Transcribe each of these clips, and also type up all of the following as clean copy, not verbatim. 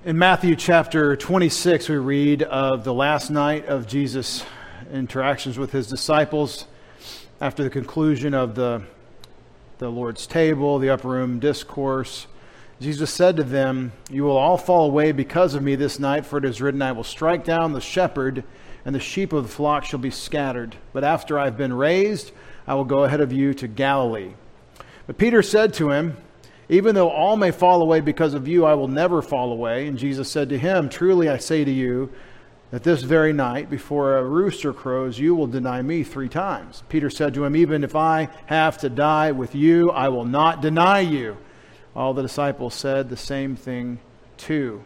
In Matthew chapter 26, we read of the last night of Jesus' interactions with his disciples after the conclusion of the Lord's table, the upper room discourse. Jesus said to them, "You will all fall away because of me this night, for it is written, I will strike down the shepherd, and the sheep of the flock shall be scattered. But after I have been raised, I will go ahead of you to Galilee." But Peter said to him, "Even though all may fall away because of you, I will never fall away." And Jesus said to him, "Truly I say to you, that this very night, before a rooster crows, you will deny me 3 times. Peter said to him, "Even if I have to die with you, I will not deny you." All the disciples said the same thing too.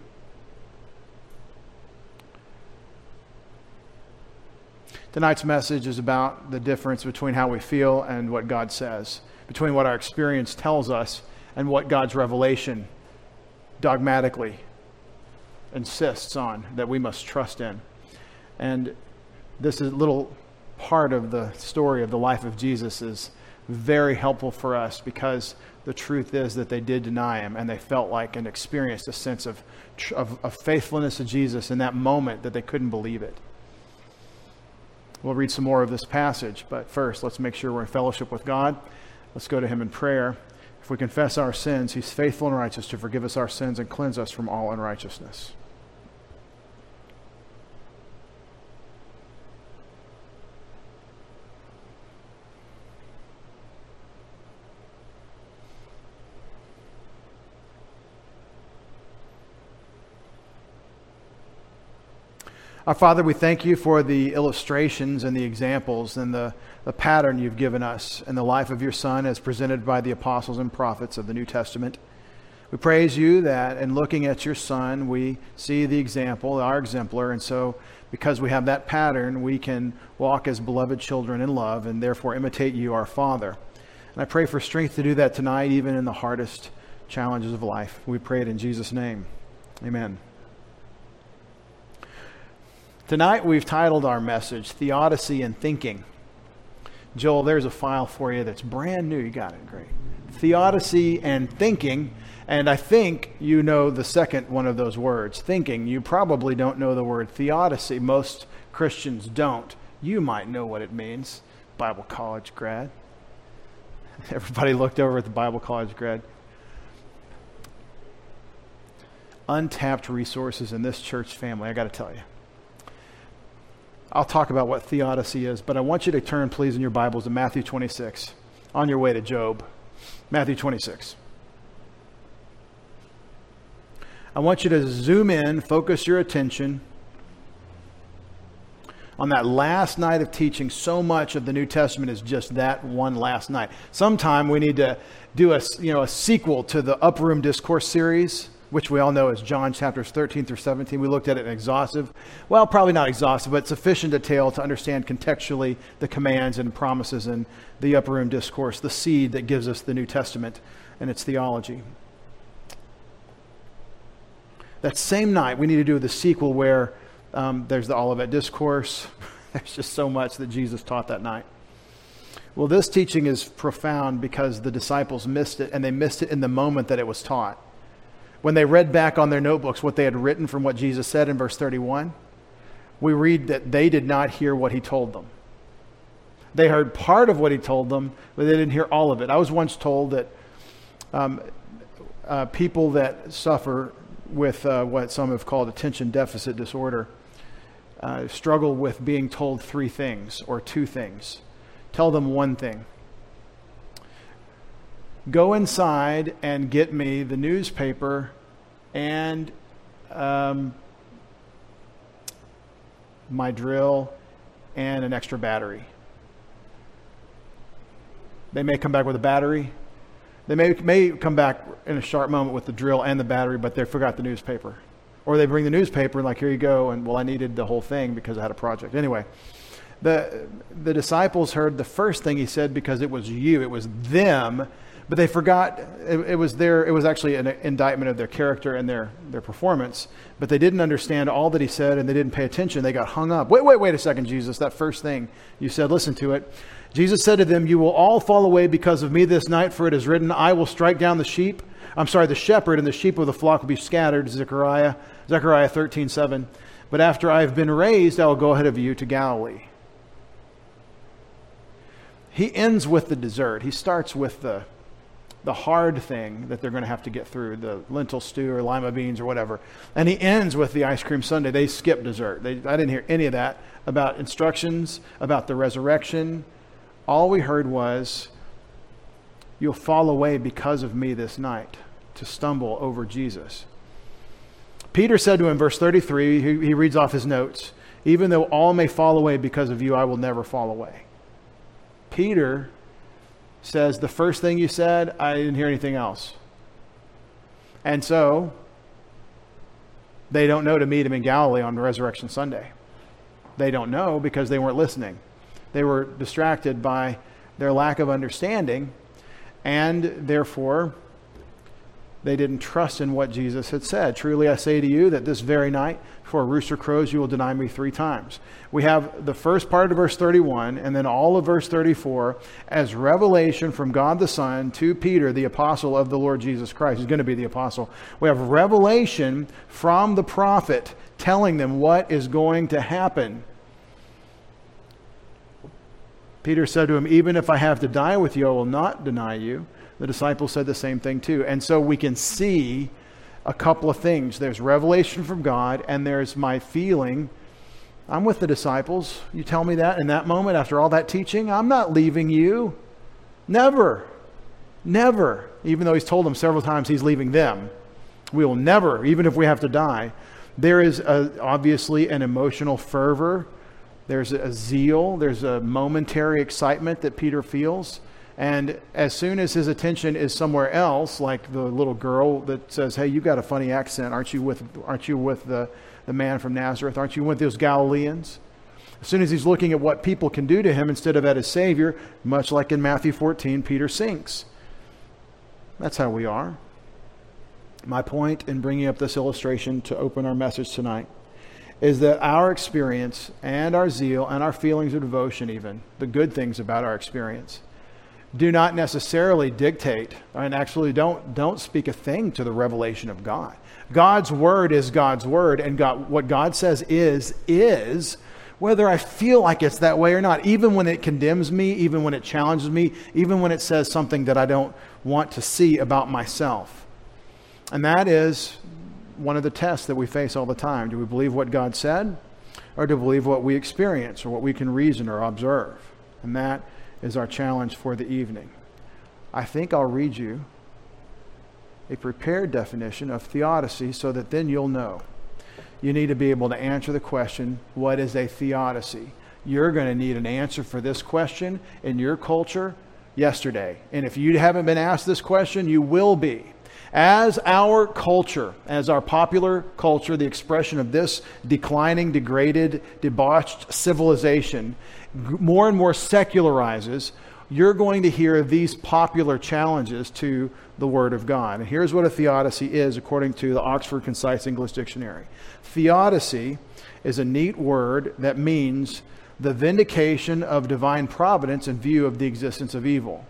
Tonight's message is about the difference between how we feel and what God says, between what our experience tells us and what God's revelation dogmatically insists on that we must trust in. And this is a little part of the story of the life of Jesus is very helpful for us, because the truth is that they did deny him, and they felt like and experienced a sense of faithfulness to Jesus in that moment that they couldn't believe it. We'll read some more of this passage, but first let's make sure we're in fellowship with God. Let's go to him in prayer. If we confess our sins, he's faithful and righteous to forgive us our sins and cleanse us from all unrighteousness. Our Father, we thank you for the illustrations and the examples and the pattern you've given us in the life of your Son as presented by the apostles and prophets of the New Testament. We praise you that in looking at your Son, we see the example, our exemplar, and so because we have that pattern, we can walk as beloved children in love and therefore imitate you, our Father. And I pray for strength to do that tonight, even in the hardest challenges of life. We pray it in Jesus' name. Amen. Tonight we've titled our message, Theodicy and Thinking. Joel, there's a file for you that's brand new. You got it, great. Theodicy and Thinking, and I think you know the second one of those words, thinking. You probably don't know the word theodicy. Most Christians don't. You might know what it means, Bible college grad. Everybody looked over at the Bible college grad. Untapped resources in this church family, I got to tell you. I'll talk about what theodicy is, but I want you to turn, please, in your Bibles to Matthew 26, on your way to Job. Matthew 26. I want you to zoom in, focus your attention on that last night of teaching. So much of the New Testament is just that one last night. Sometime we need to do a sequel to the Upper Room Discourse series, which we all know is John chapters 13 through 17. We looked at it in exhaustive, well, probably not exhaustive, but sufficient detail to understand contextually the commands and promises in the Upper Room Discourse, the seed that gives us the New Testament and its theology. That same night, we need to do the sequel where there's the Olivet Discourse. There's just so much that Jesus taught that night. Well, this teaching is profound because the disciples missed it, and they missed it in the moment that it was taught. When they read back on their notebooks what they had written from what Jesus said in verse 31, we read that they did not hear what he told them. They heard part of what he told them, but they didn't hear all of it. I was once told that people that suffer with what some have called attention deficit disorder struggle with being told 3 things or 2 things. Tell them one thing. Go inside and get me the newspaper and my drill and an extra battery. They may come back with a battery. They may come back in a sharp moment with the drill and the battery, but they forgot the newspaper. Or they bring the newspaper and like, here you go, and well, I needed the whole thing because I had a project. Anyway, the disciples heard the first thing he said because it was you, it was them. But they forgot it was actually an indictment of their character and their performance. But they didn't understand all that he said, and they didn't pay attention. They got hung up. Wait a second, Jesus. That first thing you said, listen to it. Jesus said to them, "You will all fall away because of me this night, for it is written, I will strike down the shepherd, and the sheep of the flock will be scattered." Zechariah 13:7. "But after I have been raised, I will go ahead of you to Galilee." He ends with the dessert. He starts with the hard thing that they're going to have to get through, the lentil stew or lima beans or whatever. And he ends with the ice cream sundae. They skip dessert. I didn't hear any of that about instructions, about the resurrection. All we heard was, "You'll fall away because of me this night," to stumble over Jesus. Peter said to him, verse 33, he reads off his notes, "Even though all may fall away because of you, I will never fall away." Peter says, the first thing you said, I didn't hear anything else. And so, they don't know to meet him in Galilee on Resurrection Sunday. They don't know because they weren't listening. They were distracted by their lack of understanding, and therefore, they didn't trust in what Jesus had said. "Truly I say to you that this very night, before a rooster crows, you will deny me 3 times. We have the first part of verse 31 and then all of verse 34 as revelation from God the Son to Peter, the apostle of the Lord Jesus Christ. He's going to be the apostle. We have revelation from the prophet telling them what is going to happen. Peter said to him, "Even if I have to die with you, I will not deny you." The disciples said the same thing too. And so we can see a couple of things. There's revelation from God, and there's my feeling. I'm with the disciples. You tell me that in that moment, after all that teaching, I'm not leaving you. Never. Never. Even though he's told them several times he's leaving them. We will never, even if we have to die. There is obviously an emotional fervor. There's a zeal. There's a momentary excitement that Peter feels. And as soon as his attention is somewhere else, like the little girl that says, "Hey, you got a funny accent. Aren't you with the man from Nazareth? Aren't you with those Galileans?" As soon as he's looking at what people can do to him instead of at his Savior, much like in Matthew 14, Peter sinks. That's how we are. My point in bringing up this illustration to open our message tonight is that our experience and our zeal and our feelings of devotion, even the good things about our experience, do not necessarily dictate and actually don't speak a thing to the revelation of God. God's word is God's word, and what God says is, whether I feel like it's that way or not, even when it condemns me, even when it challenges me, even when it says something that I don't want to see about myself. And that is one of the tests that we face all the time. Do we believe what God said, or do we believe what we experience or what we can reason or observe? And that is our challenge for the evening. I think I'll read you a prepared definition of theodicy so that then you'll know. You need to be able to answer the question, what is a theodicy? You're going to need an answer for this question in your culture yesterday. And if you haven't been asked this question, you will be. As our culture, as our popular culture, the expression of this declining, degraded, debauched civilization, more and more secularizes, you're going to hear these popular challenges to the Word of God. And here's what a theodicy is according to the Oxford Concise English Dictionary. Theodicy is a neat word that means the vindication of divine providence in view of the existence of evil.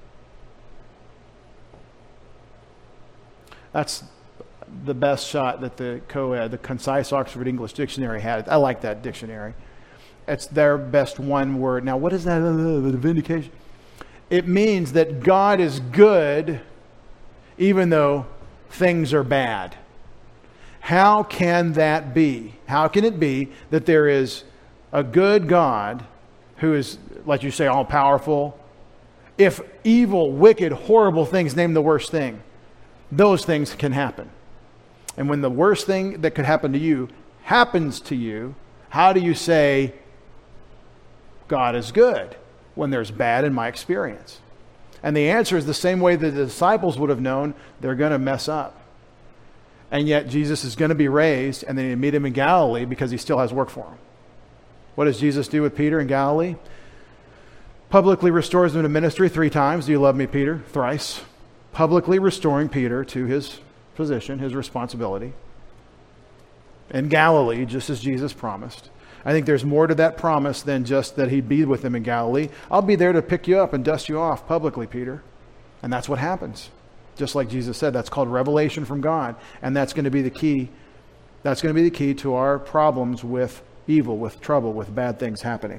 That's the best shot that the Concise Oxford English Dictionary had. I like that dictionary. It's their best one word. Now, what is that? The vindication? It means that God is good even though things are bad. How can that be? How can it be that there is a good God who is, like you say, all-powerful, if evil, wicked, horrible things, name the worst thing, those things can happen. And when the worst thing that could happen to you happens to you, how do you say God is good when there's bad in my experience? And the answer is the same way that the disciples would have known, they're going to mess up. And yet Jesus is going to be raised, and then you meet him in Galilee because he still has work for him. What does Jesus do with Peter in Galilee? Publicly restores him to ministry 3 times. Do you love me, Peter? Thrice. Publicly restoring Peter to his position, his responsibility. In Galilee, just as Jesus promised. I think there's more to that promise than just that he'd be with them in Galilee. I'll be there to pick you up and dust you off publicly, Peter. And that's what happens. Just like Jesus said, that's called revelation from God. And that's going to be the key. That's going to be the key to our problems with evil, with trouble, with bad things happening.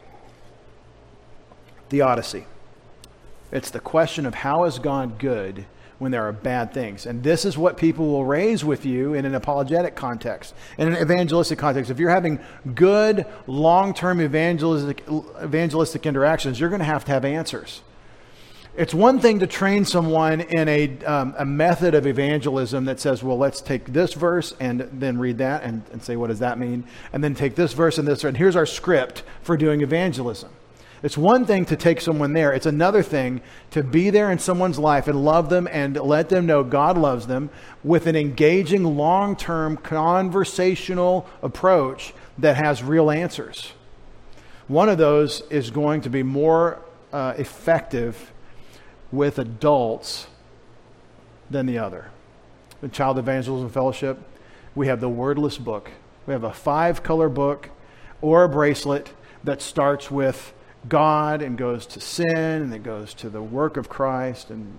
Theodicy. It's the question of how is God good when there are bad things. And this is what people will raise with you in an apologetic context, in an evangelistic context. If you're having good, long-term evangelistic interactions, you're going to have answers. It's one thing to train someone in a method of evangelism that says, well, let's take this verse and then read that and say, what does that mean? And then take this verse and this, and here's our script for doing evangelism. It's one thing to take someone there. It's another thing to be there in someone's life and love them and let them know God loves them with an engaging, long-term, conversational approach that has real answers. One of those is going to be more effective with adults than the other. The Child Evangelism Fellowship, we have the wordless book. We have a 5-color book or a bracelet that starts with God and goes to sin and it goes to the work of Christ and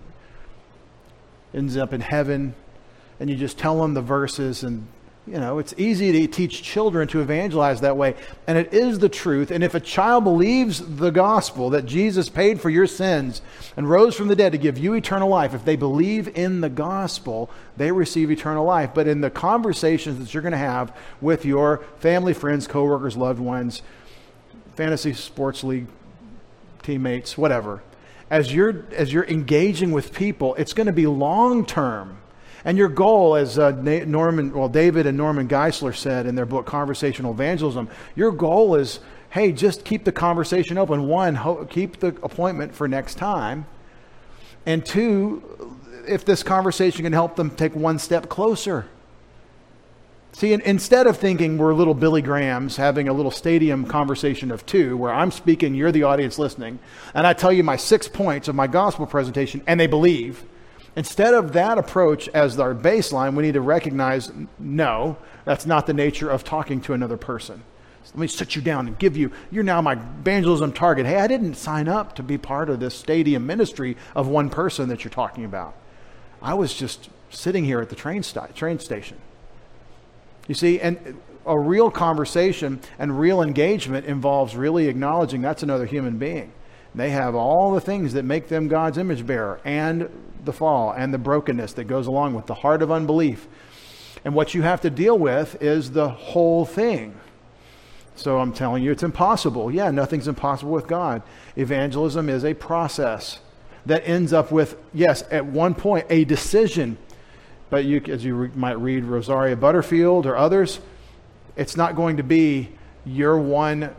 ends up in heaven. And you just tell them the verses, and it's easy to teach children to evangelize that way. And it is the truth. And if a child believes the gospel that Jesus paid for your sins and rose from the dead to give you eternal life, if they believe in the gospel, they receive eternal life. But in the conversations that you're going to have with your family, friends, coworkers, loved ones, fantasy sports league teammates, whatever, as you're engaging with people, it's going to be long term. And your goal, as David and Norman Geisler said in their book Conversational Evangelism, your goal is, hey, just keep the conversation open. One, keep the appointment for next time. And two, if this conversation can help them take one step closer. See, instead of thinking we're little Billy Grahams having a little stadium conversation of two, where I'm speaking, you're the audience listening, and I tell you my 6 points of my gospel presentation, and they believe. Instead of that approach as our baseline, we need to recognize, no, that's not the nature of talking to another person. So let me sit you down and you're now my evangelism target. Hey, I didn't sign up to be part of this stadium ministry of one person that you're talking about. I was just sitting here at the train station. You see, and a real conversation and real engagement involves really acknowledging that's another human being. They have all the things that make them God's image bearer, and the fall and the brokenness that goes along with the heart of unbelief. And what you have to deal with is the whole thing. So I'm telling you, it's impossible. Yeah, nothing's impossible with God. Evangelism is a process that ends up with, yes, at one point, a decision. But as you might read Rosaria Butterfield or others, it's not going to be your one,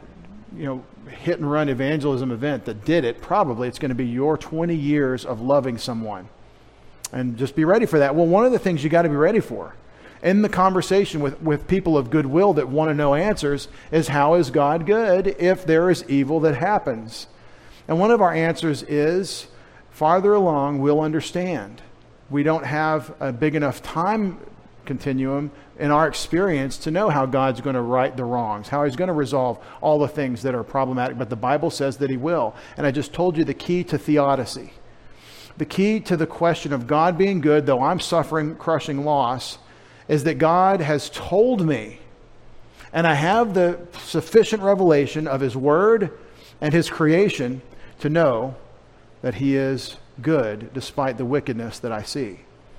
hit and run evangelism event that did it. Probably it's going to be your 20 years of loving someone. And just be ready for that. Well, one of the things you got to be ready for in the conversation with people of goodwill that want to know answers is, how is God good if there is evil that happens? And one of our answers is, farther along we'll understand. We don't have a big enough time continuum in our experience to know how God's going to right the wrongs, how he's going to resolve all the things that are problematic, but the Bible says that he will. And I just told you the key to theodicy. The key to the question of God being good, though I'm suffering crushing loss, is that God has told me, and I have the sufficient revelation of his word and his creation to know that he is good despite the wickedness that I see.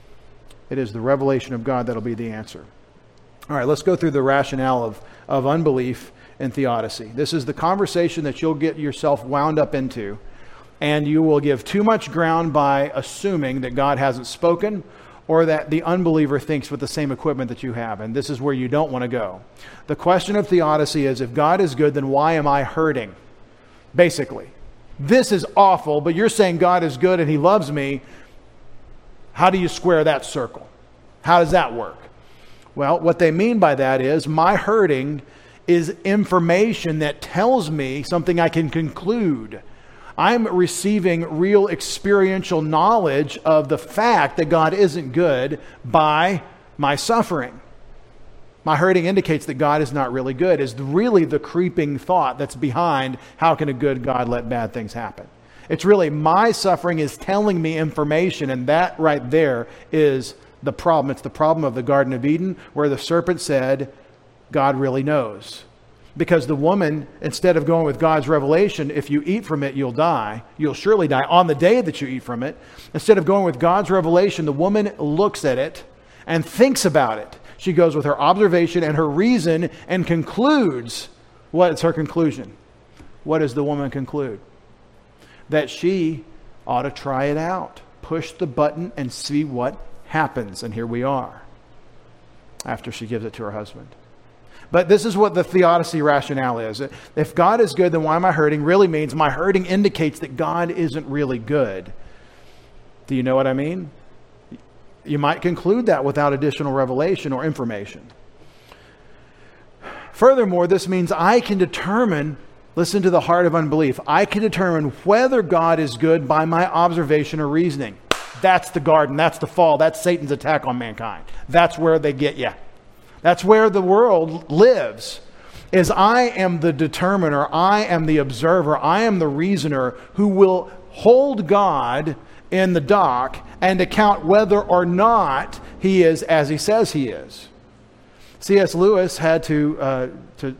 It is the revelation of God that'll be the answer. All right, let's go through the rationale of unbelief and theodicy. This is the conversation that you'll get yourself wound up into, and you will give too much ground by assuming that God hasn't spoken or that the unbeliever thinks with the same equipment that you have, and this is where you don't want to go. The question of theodicy is, if God is good, then why am I hurting? Basically. This is awful, but you're saying God is good and he loves me. How do you square that circle? How does that work? Well, what they mean by that is, my hurting is information that tells me something I can conclude. I'm receiving real experiential knowledge of the fact that God isn't good by my suffering. My hurting indicates that God is not really good, is really the creeping thought that's behind how can a good God let bad things happen. It's really my suffering is telling me information, and that right there is the problem. It's the problem of the Garden of Eden, where the serpent said, God really knows. Because the woman, instead of going with God's revelation, if you eat from it, you'll die. You'll surely die on the day that you eat from it. Instead of going with God's revelation, the woman looks at it and thinks about it. She goes with her observation and her reason and concludes. What is her conclusion? What does the woman conclude? That she ought to try it out. Push the button and see what happens. And here we are, after she gives it to her husband. But this is what the theodicy rationale is. If God is good, then why am I hurting? Really means my hurting indicates that God isn't really good. Do you know what I mean? You might conclude that without additional revelation or information. Furthermore, this means I can determine, listen to the heart of unbelief, I can determine whether God is good by my observation or reasoning. That's the garden. That's the fall. That's Satan's attack on mankind. That's where they get you. That's where the world lives, is I am the determiner, I am the observer, I am the reasoner who will hold God in the dock and account whether or not he is as he says he is. C.S. Lewis had to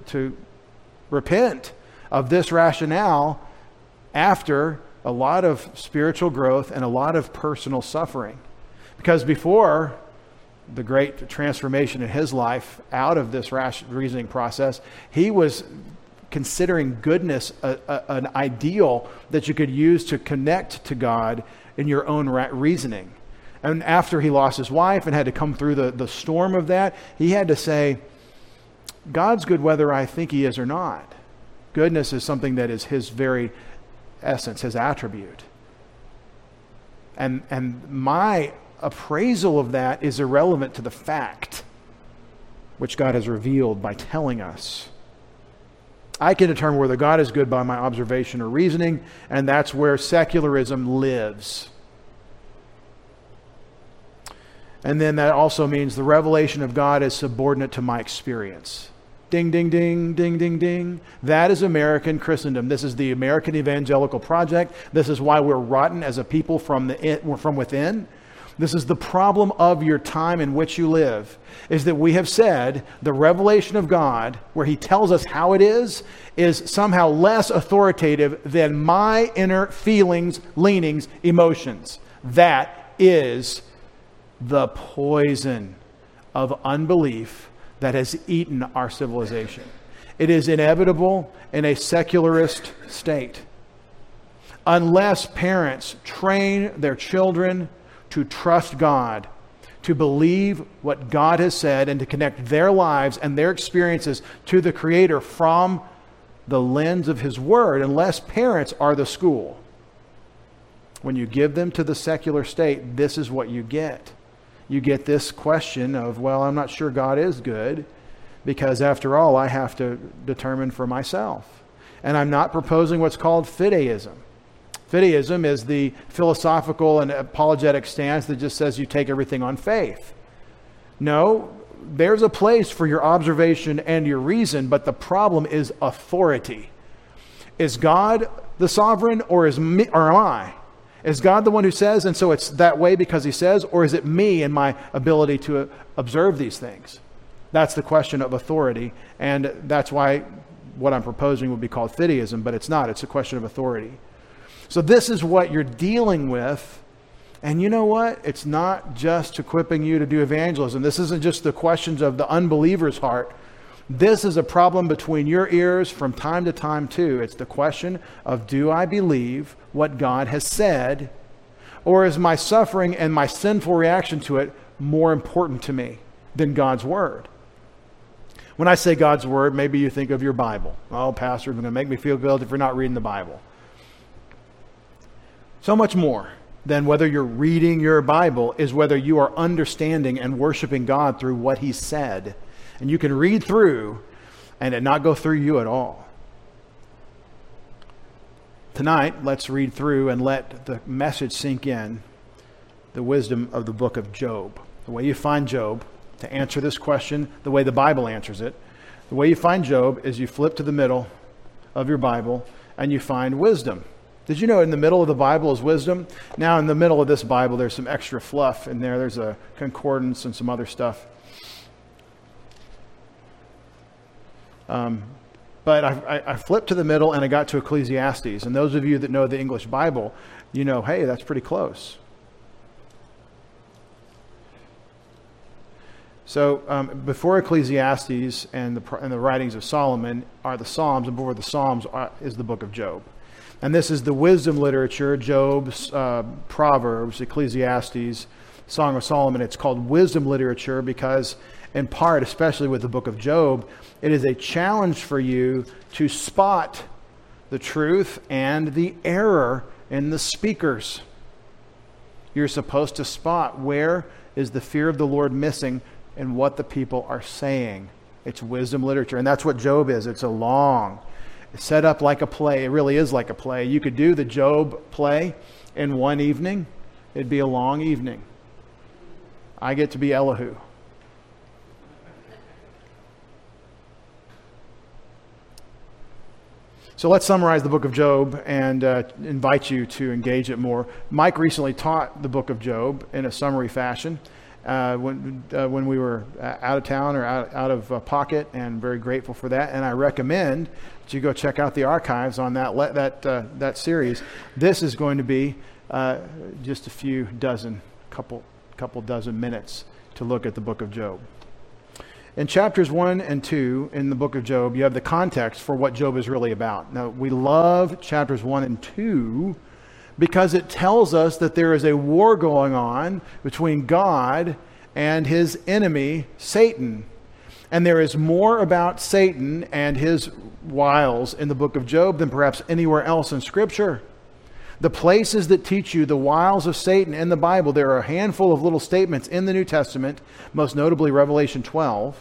repent of this rationale after a lot of spiritual growth and a lot of personal suffering. Because before the great transformation in his life out of this reasoning process, he was considering goodness an ideal that you could use to connect to God in your own reasoning. And after he lost his wife and had to come through the storm of that, he had to say, God's good whether I think he is or not. Goodness is something that is his very essence, his attribute. And my appraisal of that is irrelevant to the fact which God has revealed by telling us. I can determine whether God is good by my observation or reasoning, and that's where secularism lives. And then that also means the revelation of God is subordinate to my experience. Ding, ding, ding, ding, ding, ding. That is American Christendom. This is the American Evangelical Project. This is why we're rotten as a people from within. This is the problem of your time in which you live, is that we have said the revelation of God, where he tells us how it is somehow less authoritative than my inner feelings, leanings, emotions. That is the poison of unbelief that has eaten our civilization. It is inevitable in a secularist state. Unless parents train their children to trust God, to believe what God has said, and to connect their lives and their experiences to the Creator from the lens of his word, unless parents are the school. When you give them to the secular state, this is what you get. You get this question of, well, I'm not sure God is good, because after all, I have to determine for myself. And I'm not proposing what's called fideism. Fideism is the philosophical and apologetic stance that just says you take everything on faith. No, there's a place for your observation and your reason, but the problem is authority. Is God the sovereign, or am I? Is God the one who says, and so it's that way because he says, or is it me and my ability to observe these things? That's the question of authority, and that's why what I'm proposing would be called fideism, but it's not. It's a question of authority. So this is what you're dealing with. And you know what? It's not just equipping you to do evangelism. This isn't just the questions of the unbeliever's heart. This is a problem between your ears from time to time too. It's the question of, do I believe what God has said? Or is my suffering and my sinful reaction to it more important to me than God's word? When I say God's word, maybe you think of your Bible. Oh, Pastor, you're going to make me feel guilty if you're not reading the Bible. So much more than whether you're reading your Bible is whether you are understanding and worshiping God through what he said. And you can read through and it not go through you at all. Tonight, let's read through and let the message sink in, the wisdom of the book of Job. The way you find Job to answer this question the way the Bible answers it. The way you find Job is you flip to the middle of your Bible and you find wisdom. Did you know in the middle of the Bible is wisdom? Now in the middle of this Bible there's some extra fluff in there. There's a concordance and some other stuff. But I flipped to the middle and I got to Ecclesiastes. And those of you that know the English Bible, you know, hey, that's pretty close. So before Ecclesiastes and the writings of Solomon are the Psalms, and before the Psalms is the book of Job. And this is the wisdom literature, Job's, Proverbs, Ecclesiastes, Song of Solomon. It's called wisdom literature because, in part, especially with the book of Job, it is a challenge for you to spot the truth and the error in the speakers. You're supposed to spot where is the fear of the Lord missing and what the people are saying. It's wisdom literature. And that's what Job is. It's set up like a play. It really is like a play. You could do the Job play in one evening. It'd be a long evening. I get to be Elihu. So let's summarize the book of Job and invite you to engage it more. Mike recently taught the book of Job in a summary fashion. When we were out of town or out of pocket, and very grateful for that. And I recommend that you go check out the archives on that series. This is going to be just a couple dozen minutes to look at the book of Job. In chapters 1 and 2 in the book of Job, you have the context for what Job is really about. Now, we love chapters 1 and 2 because it tells us that there is a war going on between God and his enemy, Satan. And there is more about Satan and his wiles in the book of Job than perhaps anywhere else in Scripture. The places that teach you the wiles of Satan in the Bible, there are a handful of little statements in the New Testament, most notably Revelation 12.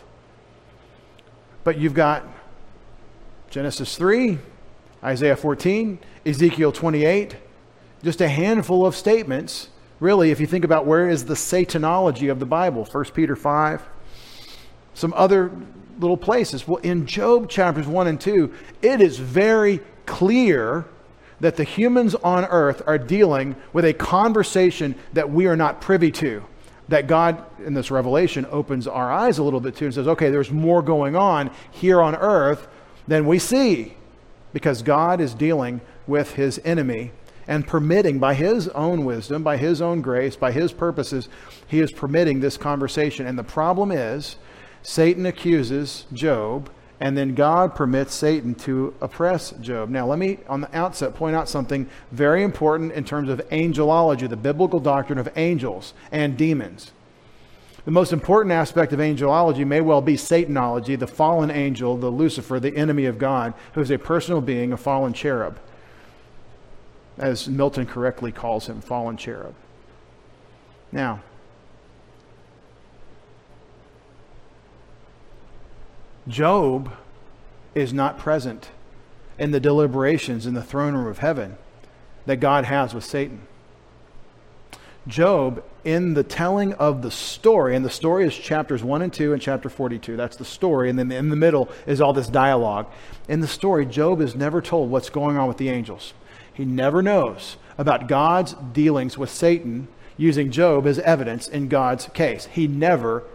But you've got Genesis 3, Isaiah 14, Ezekiel 28, just a handful of statements. Really, if you think about where is the Satanology of the Bible, 1 Peter 5, some other little places. Well, in Job chapters 1 and 2, it is very clear that the humans on earth are dealing with a conversation that we are not privy to. That God, in this revelation, opens our eyes a little bit to and says, okay, there's more going on here on earth than we see. Because God is dealing with his enemy and permitting, by his own wisdom, by his own grace, by his purposes, he is permitting this conversation. And the problem is, Satan accuses Job, and then God permits Satan to oppress Job. Now, let me, on the outset, point out something very important in terms of angelology, the biblical doctrine of angels and demons. The most important aspect of angelology may well be Satanology, the fallen angel, the Lucifer, the enemy of God, who is a personal being, a fallen cherub. As Milton correctly calls him, fallen cherub. Now, Job is not present in the deliberations in the throne room of heaven that God has with Satan. Job, in the telling of the story, and the story is chapters 1 and 2 and chapter 42. That's the story. And then in the middle is all this dialogue. In the story, Job is never told what's going on with the angels. He never knows about God's dealings with Satan using Job as evidence in God's case. He never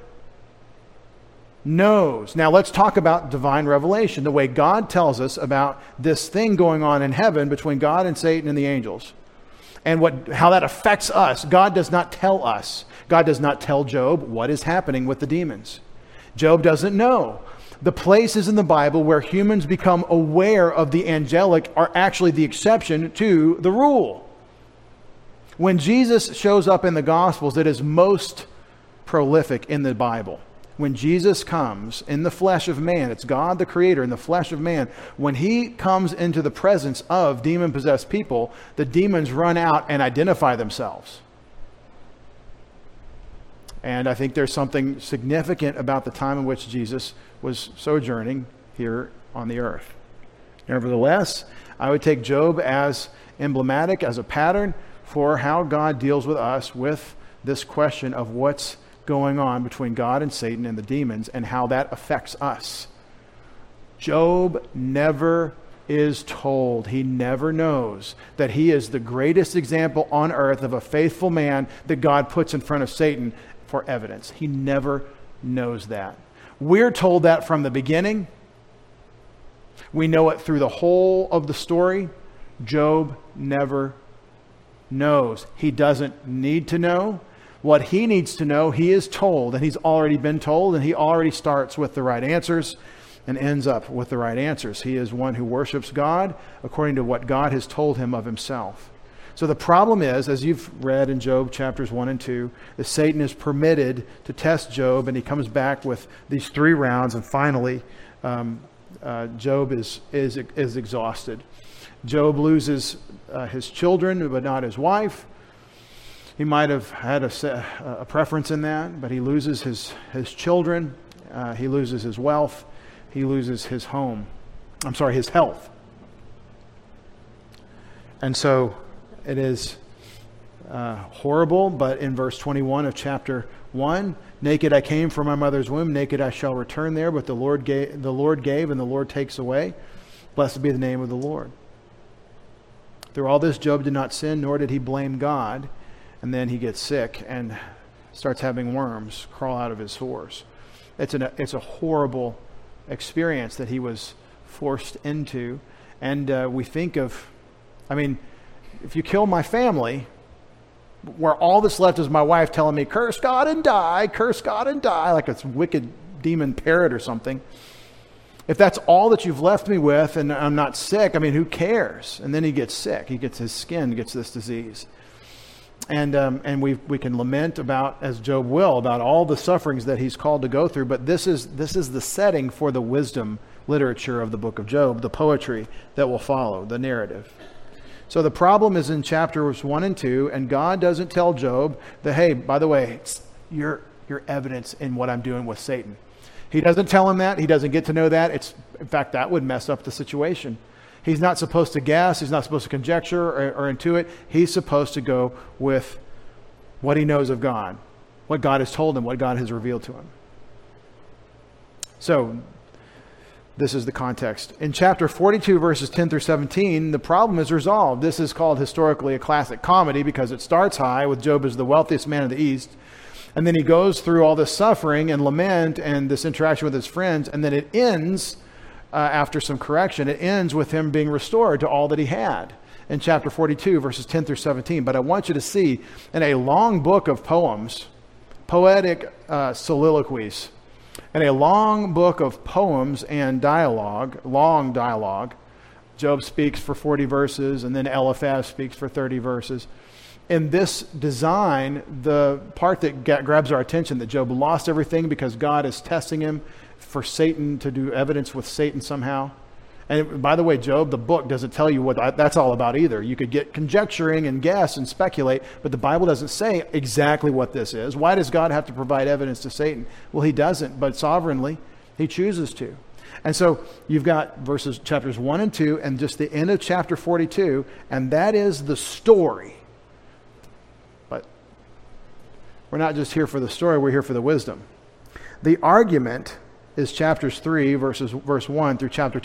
knows. Now let's talk about divine revelation, the way God tells us about this thing going on in heaven between God and Satan and the angels. And how that affects us. God does not tell us. God does not tell Job what is happening with the demons. Job doesn't know. The places in the Bible where humans become aware of the angelic are actually the exception to the rule. When Jesus shows up in the Gospels, it is most prolific in the Bible. When Jesus comes in the flesh of man, it's God the Creator in the flesh of man. When he comes into the presence of demon-possessed people, the demons run out and identify themselves. And I think there's something significant about the time in which Jesus was sojourning here on the earth. Nevertheless, I would take Job as emblematic, as a pattern for how God deals with us with this question of what's going on between God and Satan and the demons and how that affects us. Job never is told, he never knows that he is the greatest example on earth of a faithful man that God puts in front of Satan for evidence. He never knows that. We're told that from the beginning. We know it through the whole of the story. Job never knows. He doesn't need to know. What he needs to know, he is told, and he's already been told, and he already starts with the right answers and ends up with the right answers. He is one who worships God according to what God has told him of himself. So the problem is, as you've read in Job chapters 1 and 2, that Satan is permitted to test Job, and he comes back with these 3 rounds, and finally Job is exhausted. Job loses his children, but not his wife. He might have had a preference in that, but he loses his children. He loses his wealth. He loses his his health. And so it is horrible, but in verse 21 of chapter 1, naked I came from my mother's womb, naked I shall return there, but the Lord gave and the Lord takes away. Blessed be the name of the Lord. Through all this, Job did not sin, nor did he blame God. And then he gets sick and starts having worms crawl out of his sores. It's a horrible experience that he was forced into. And we think of, if you kill my family, where all that's left is my wife telling me, curse God and die, like it's wicked demon parrot or something. If that's all that you've left me with and I'm not sick, who cares? And then he gets sick. His skin gets this disease. And we can lament about, as Job will, about all the sufferings that he's called to go through. But this is the setting for the wisdom literature of the book of Job, the poetry that will follow, the narrative. So the problem is in chapters 1 and 2, and God doesn't tell Job that, hey, by the way, you're evidence in what I'm doing with Satan. He doesn't tell him that. He doesn't get to know that. In fact, that would mess up the situation. He's not supposed to guess. He's not supposed to conjecture or intuit. He's supposed to go with what he knows of God, what God has told him, what God has revealed to him. So this is the context. In chapter 42, verses 10 through 17, the problem is resolved. This is called historically a classic comedy because it starts high with Job as the wealthiest man of the East. And then he goes through all this suffering and lament and this interaction with his friends. And then it ends after some correction, it ends with him being restored to all that he had in chapter 42, verses 10 through 17. But I want you to see in a long book of poems, poetic soliloquies, in a long book of poems and long dialogue, Job speaks for 40 verses, and then Eliphaz speaks for 30 verses. In this design, the part that grabs our attention, that Job lost everything because God is testing him for Satan to do evidence with Satan somehow. And by the way, Job, the book doesn't tell you what that's all about either. You could get conjecturing and guess and speculate, but the Bible doesn't say exactly what this is. Why does God have to provide evidence to Satan? Well, he doesn't, but sovereignly, he chooses to. And so you've got chapters 1 and 2 and just the end of chapter 42, and that is the story. But we're not just here for the story, we're here for the wisdom. The argument is chapters 3, verse 1 through chapter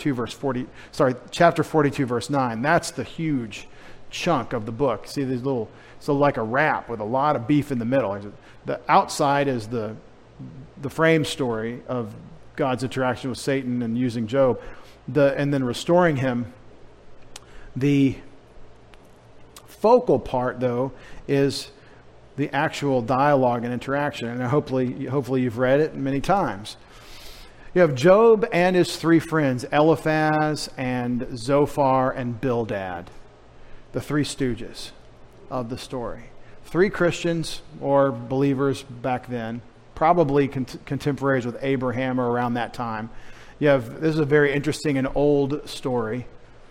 42, verse 9. That's the huge chunk of the book. See these like a wrap with a lot of beef in the middle. The outside is the frame story of God's interaction with Satan and using Job, and then restoring him. The focal part, though, is the actual dialogue and interaction. And hopefully you've read it many times. You have Job and his 3 friends, Eliphaz and Zophar and Bildad, the 3 stooges of the story. 3 Christians or believers back then, probably contemporaries with Abraham or around that time. This is a very interesting and old story,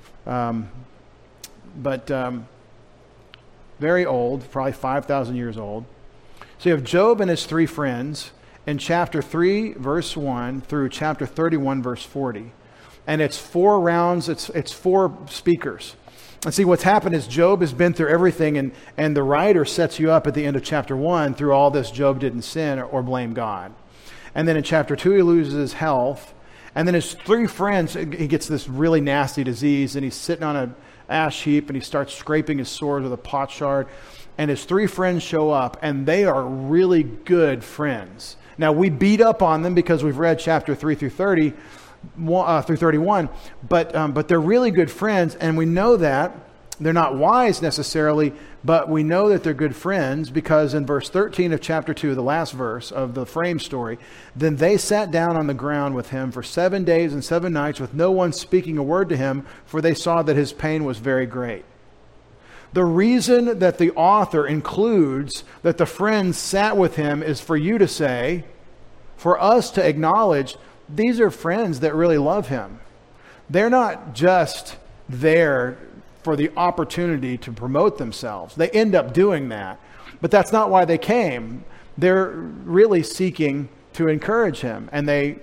but very old, probably 5,000 years old. So you have Job and his 3 friends in chapter 3, verse 1 through chapter 31, verse 40. And it's 4 rounds, it's 4 speakers. And see, what's happened is Job has been through everything, and the writer sets you up at the end of chapter 1. Through all this, Job didn't sin or blame God. And then in chapter 2, he loses his health. And then his 3 friends, he gets this really nasty disease, and he's sitting on an ash heap, and he starts scraping his sword with a potsherd. And his 3 friends show up, and they are really good friends. Now, we beat up on them because we've read chapter 3 through 30. Through 31, but they're really good friends, and we know that they're not wise necessarily, but we know that they're good friends because in verse 13 of chapter 2, the last verse of the frame story, then they sat down on the ground with him for 7 days and 7 nights with no one speaking a word to him, for they saw that his pain was very great. The reason that the author includes that the friends sat with him is for you to say, for us to acknowledge, these are friends that really love him. They're not just there for the opportunity to promote themselves. They end up doing that. But that's not why they came. They're really seeking to encourage him. And they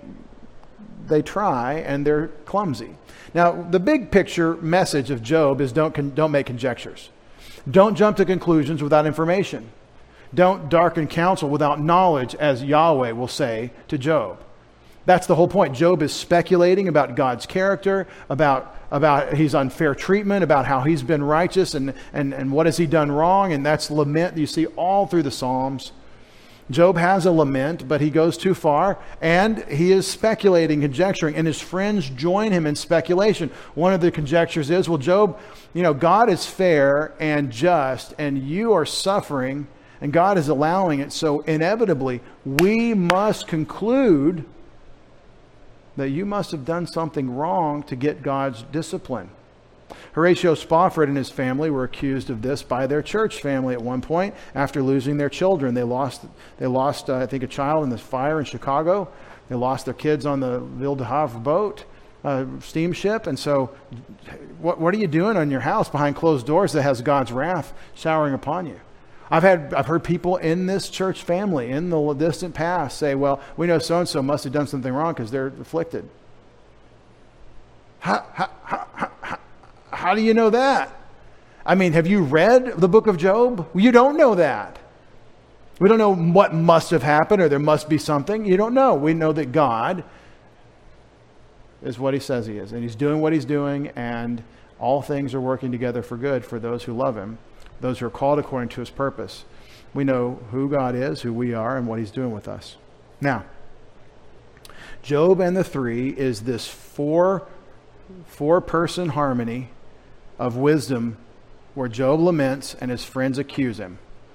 try, and they're clumsy. Now, the big picture message of Job is don't make conjectures. Don't jump to conclusions without information. Don't darken counsel without knowledge, as Yahweh will say to Job. That's the whole point. Job is speculating about God's character, about his unfair treatment, about how he's been righteous and what has he done wrong. And that's lament you see all through the Psalms. Job has a lament, but he goes too far, and he is speculating, conjecturing, and his friends join him in speculation. One of the conjectures is, well, Job, God is fair and just, and you are suffering, and God is allowing it. So inevitably, we must conclude that you must have done something wrong to get God's discipline. Horatio Spafford and his family were accused of this by their church family at one point after losing their children. They lost, I think, a child in the fire in Chicago. They lost their kids on the Ville de Havre boat, steamship. And so what are you doing on your house behind closed doors that has God's wrath showering upon you? I've heard people in this church family in the distant past say, well, we know so-and-so must have done something wrong because they're afflicted. How do you know that? I mean, have you read the book of Job? You don't know that. We don't know what must have happened or there must be something. You don't know. We know that God is what he says he is. And he's doing what he's doing, and all things are working together for good for those who love him, those who are called according to his purpose. We know who God is, who we are, and what he's doing with us. Now, Job and the 3 is this four-person harmony of wisdom where Job laments and his friends accuse him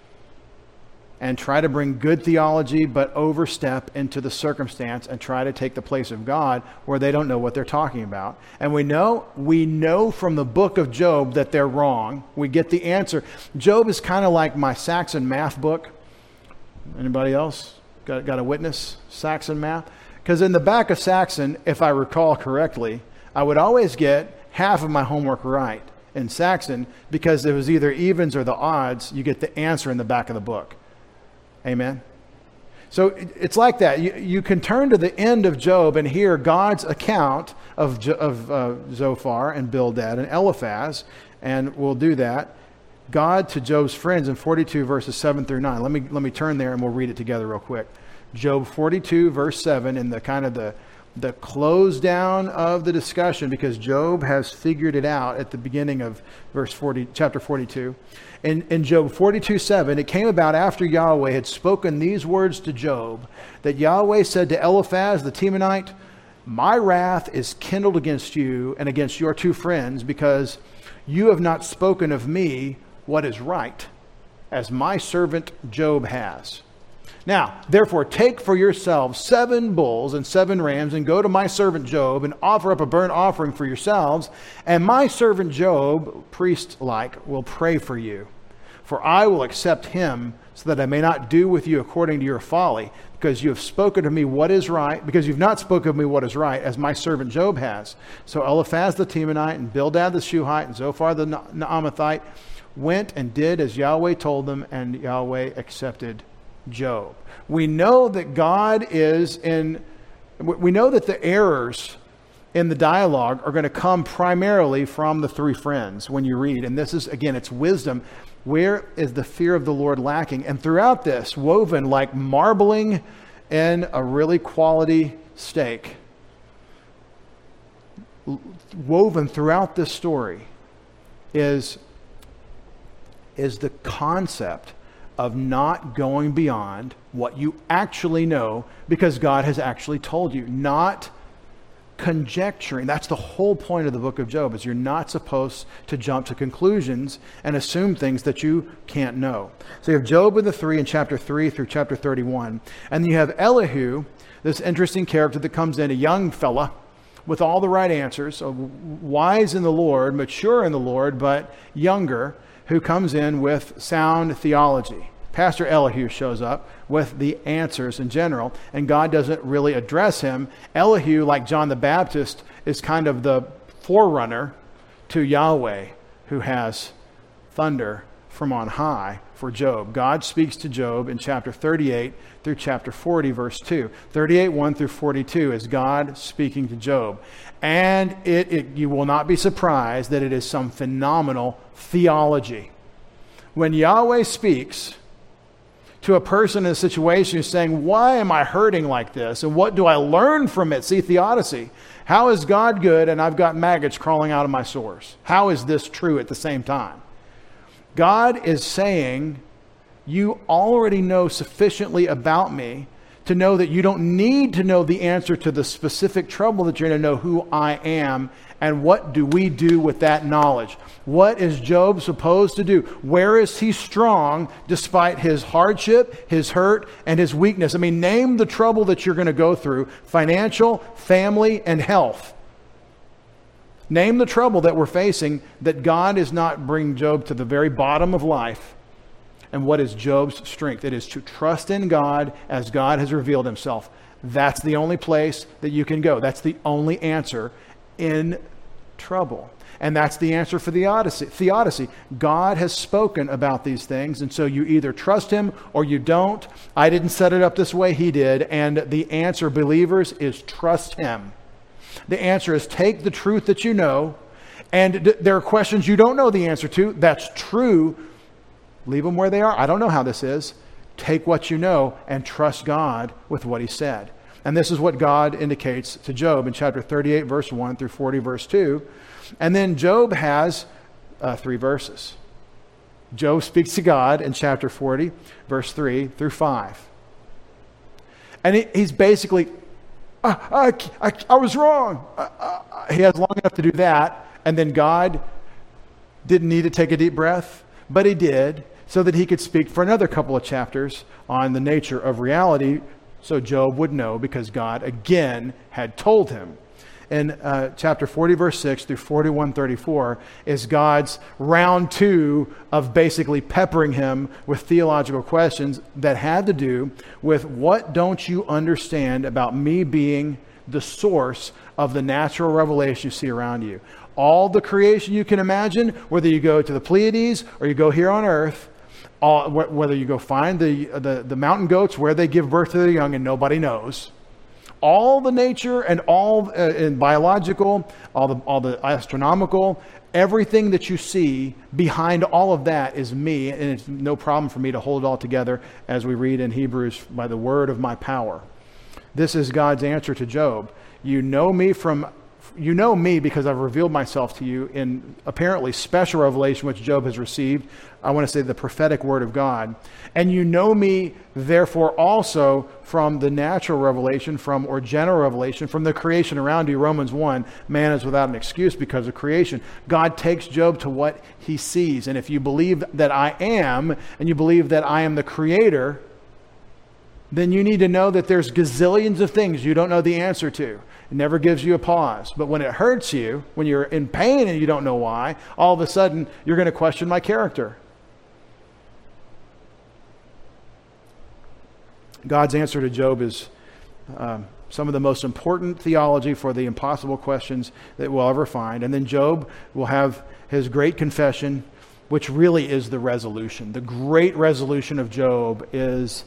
and try to bring good theology but overstep into the circumstance and try to take the place of God where they don't know what they're talking about. And we know from the book of Job that they're wrong. We get the answer. Job is kind of like my Saxon math book. Anybody else got a witness? Saxon math? Because in the back of Saxon, if I recall correctly, I would always get half of my homework right in Saxon because it was either evens or the odds. You get the answer in the back of the book. Amen? So it's like that. You can turn to the end of Job and hear God's account of Zophar and Bildad and Eliphaz, and we'll do that. God to Job's friends in 42 verses 7 through 9. Let me turn there and we'll read it together real quick. Job 42 verse 7 in the kind of the close down of the discussion, because Job has figured it out at the beginning of chapter 42. In Job 42:7, it came about after Yahweh had spoken these words to Job, that Yahweh said to Eliphaz the Temanite, my wrath is kindled against you and against your 2 friends, because you have not spoken of me what is right, as my servant Job has. Now, therefore, take for yourselves 7 bulls and 7 rams, and go to my servant Job, and offer up a burnt offering for yourselves. And my servant Job, priest-like, will pray for you. For I will accept him, so that I may not do with you according to your folly, because you have spoken to me what is right, because you've not spoken to me what is right, as my servant Job has. So Eliphaz the Temanite, and Bildad the Shuhite, and Zophar the Naamathite went and did as Yahweh told them, and Yahweh accepted Job. We know that we know that the errors in the dialogue are going to come primarily from the three friends when you read. And this is, again, it's wisdom. Where is the fear of the Lord lacking? And throughout this, woven like marbling in a really quality steak, woven throughout this story is the concept of not going beyond what you actually know because God has actually told you, not conjecturing. That's the whole point of the book of Job, is you're not supposed to jump to conclusions and assume things that you can't know. So you have Job with the three in chapter 3 through chapter 31. And then you have Elihu, this interesting character that comes in, a young fella with all the right answers, so wise in the Lord, mature in the Lord, but younger, who comes in with sound theology. Pastor Elihu shows up with the answers in general, and God doesn't really address him. Elihu, like John the Baptist, is kind of the forerunner to Yahweh, who has thunder from on high for Job. God speaks to Job in chapter 38 through chapter 40, verse 2. 38, 1 through 42 is God speaking to Job. And you will not be surprised that it is some phenomenal theology. When Yahweh speaks to a person in a situation who's saying, why am I hurting like this? And what do I learn from it? See, theodicy. How is God good and I've got maggots crawling out of my sores? How is this true at the same time? God is saying, you already know sufficiently about me to know that you don't need to know the answer to the specific trouble, that you're going to know who I am and what do we do with that knowledge. What is Job supposed to do? Where is he strong despite his hardship, his hurt, and his weakness? I mean, name the trouble that you're going to go through: financial, family, and health. Name the trouble that we're facing, that God is not bringing Job to the very bottom of life. And what is Job's strength? It is to trust in God as God has revealed himself. That's the only place that you can go. That's the only answer in trouble. And that's the answer for theodicy. God has spoken about these things, and so you either trust him or you don't. I didn't set it up this way, he did. And the answer, believers, is trust him. The answer is take the truth that you know, and there are questions you don't know the answer to. That's true. Leave them where they are. I don't know how this is. Take what you know and trust God with what he said. And this is what God indicates to Job in chapter 38, verse 1 through 40, verse 2. And then Job has 3 verses. Job speaks to God in chapter 40, verse 3 through 5. And he's basically, I was wrong. He has long enough to do that. And then God didn't need to take a deep breath, but he did, so that he could speak for another couple of chapters on the nature of reality, so Job would know, because God again had told him. In chapter 40, verse 6 through 41:34 is God's round 2 of basically peppering him with theological questions that had to do with, what don't you understand about me being the source of the natural revelation you see around you? All the creation you can imagine, whether you go to the Pleiades or you go here on earth, whether you go find the mountain goats where they give birth to their young and nobody knows, all the nature and all in biological, all the astronomical, everything that you see behind all of that is me, and it's no problem for me to hold it all together, as we read in Hebrews, by the word of my power. This is God's answer to Job. You know me because I've revealed myself to you in apparently special revelation which Job has received. I want to say the prophetic word of God. And you know me therefore also from the natural revelation, or general revelation, from the creation around you. Romans 1, man is without an excuse because of creation. God takes Job to what he sees. And if you believe that I am, and you believe that I am the creator, then you need to know that there's gazillions of things you don't know the answer to. It never gives you a pause. But when it hurts you, when you're in pain and you don't know why, all of a sudden you're going to question my character. God's answer to Job is some of the most important theology for the impossible questions that we'll ever find. And then Job will have his great confession, which really is the resolution. The great resolution of Job is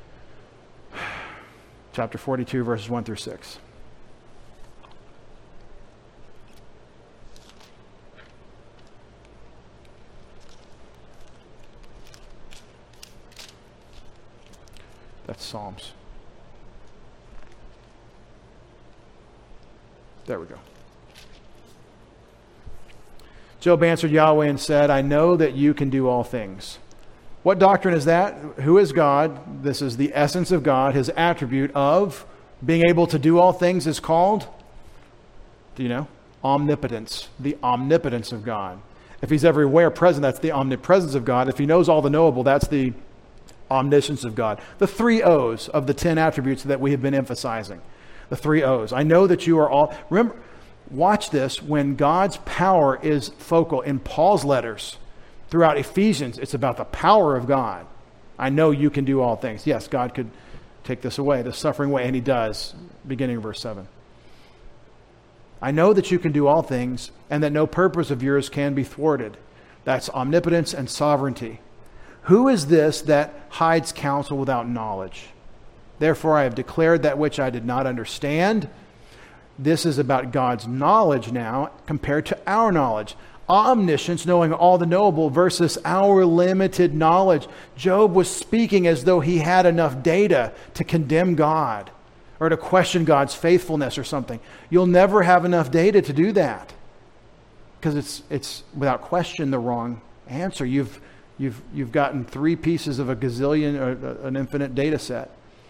chapter 42, verses 1 through 6. That's Psalms. There we go. Job answered Yahweh and said, I know that you can do all things. What doctrine is that? Who is God? This is the essence of God. His attribute of being able to do all things is called, do you know? Omnipotence. The omnipotence of God. If he's everywhere present, that's the omnipresence of God. If he knows all the knowable, that's the omniscience of God. The 3 O's of the 10 attributes that we have been emphasizing. The 3 O's. I know that you are all... Remember, watch this. When God's power is focal in Paul's letters, throughout Ephesians, it's about the power of God. I know you can do all things. Yes, God could take this away, the suffering away, and he does, beginning of verse 7. I know that you can do all things, and that no purpose of yours can be thwarted. That's omnipotence and sovereignty. Who is this that hides counsel without knowledge? Therefore I have declared that which I did not understand. This is about God's knowledge now compared to our knowledge. Omniscience, knowing all the knowable, versus our limited knowledge. Job was speaking as though he had enough data to condemn God or to question God's faithfulness or something. You'll never have enough data to do that because it's without question the wrong answer. You've gotten 3 pieces of a gazillion or an infinite data set.